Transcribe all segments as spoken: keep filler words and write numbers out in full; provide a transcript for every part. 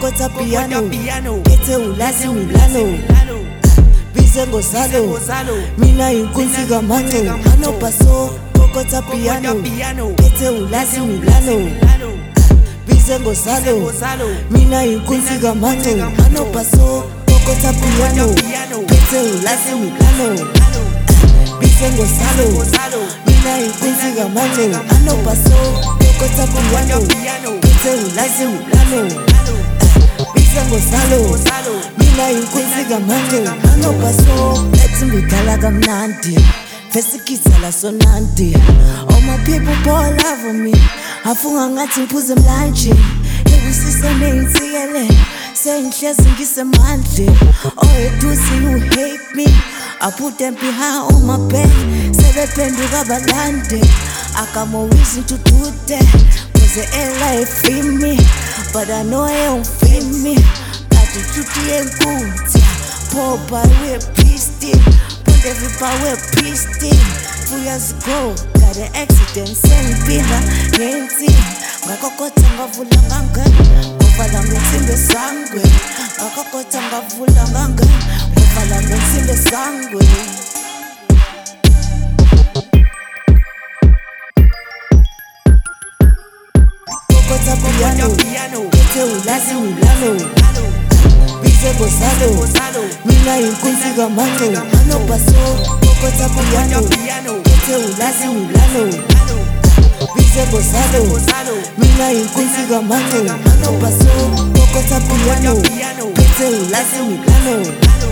kokotha piano ethe ulazi Milano bize ngozalo mina inkunzi kamanco anobaso kokotha piano ethe ulazi Milano bize ngozalo mina inkunzi kamanco anobaso kokotha piano ethe ulazi Milano bize ngozalo mina inkunzi kamanco anobaso kokotha piano ethe ulazi Milano bize ngozalo mina inkunzi kamanco anobaso ethi ngidala kamnandi fesikitsa la sonandi. All my people ball over me afunga ngathi ngiphuze mlanje ebusisa neyinsikele sengihlezi ngisemandle oyedusi you hate me I put them behind on my back sebephenduka balande I got more reason to do that cause the airline feel me but I know I don't feel me got the duty and good poor boy with pistol put everybody with pistol two years ago got an accident sengipila ngenzi ngakokotha ngavula ngangani ngovala ngesimbe sangwe ngakokotha ngavula ngangani ngovala ngesimbe sangwe kokotha piano ethe ulazi Milano bize ngozalo mina inkunzi kamanco anobaso kokotha piano ethe ulazi Milano bize ngozalo mina inkunzi kamanco anobaso kokotha piano ethe ulazi Milano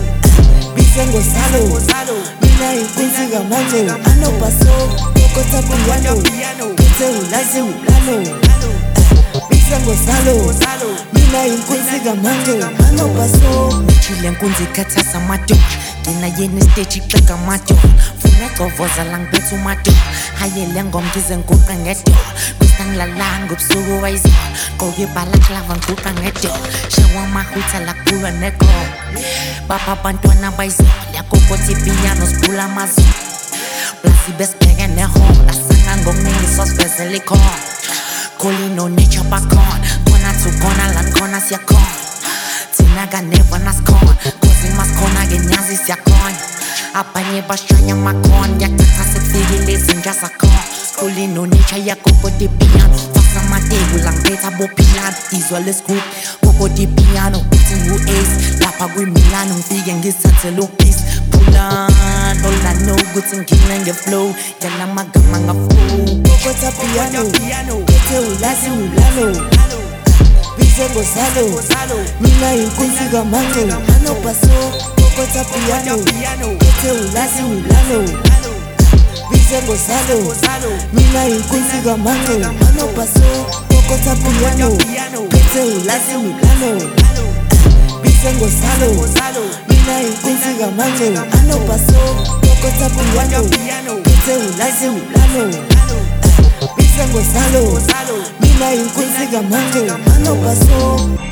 bize ngozalo mina inkunzi kamanco anobaso kokotha piano ethe ulazi Milano bize ngozalo mina inkunzi kamanco anobaso chile nkunzi khathasa madoda mina yena stage ixeka madoda funa covoza la ngibetha umadoda hayele ngoma ngize ngiguqa ngedola kwisanglalanga ubusuku wayizola gqoke ibhalaklava ngiguqa ngedola shawa amahutha la kuwa nekhoba bapha abantwana bayizola kokothi piano sibhula amazulu plasi besibheke nehola sanga ngokuningi sosivezela ikhona Kolino nature bakhona khona to khona la khona siyakhona thina kaneva nasikhona cause masikhona ke nyazi siyakhona abanye bashanya makhona yakuthatha sekufikile izinja zakhona Kolino nature yakokoti piano fasa mateku la ngibetha bophilana izwa lesigroup kokoti piano uthi ngu-ace lapha kwi-Milano ngifike ngizithathele upeace phulana all I know ukuthi ngile ngeflow yala magama ngafu kokotha piano ethe ulazi Milano bize ngozalo mina inkunzi kamanco anobaso kokotha piano ethe ulazi Milano bize ngozalo mina inkunzi kamanco anobaso kokotha piano ethe ulazi Milano bize ngozalo mina inkunzi kamanco anobaso kokotha piano ethe ulazi Milano bize ngozalo mina inkunzi kamanco anobaso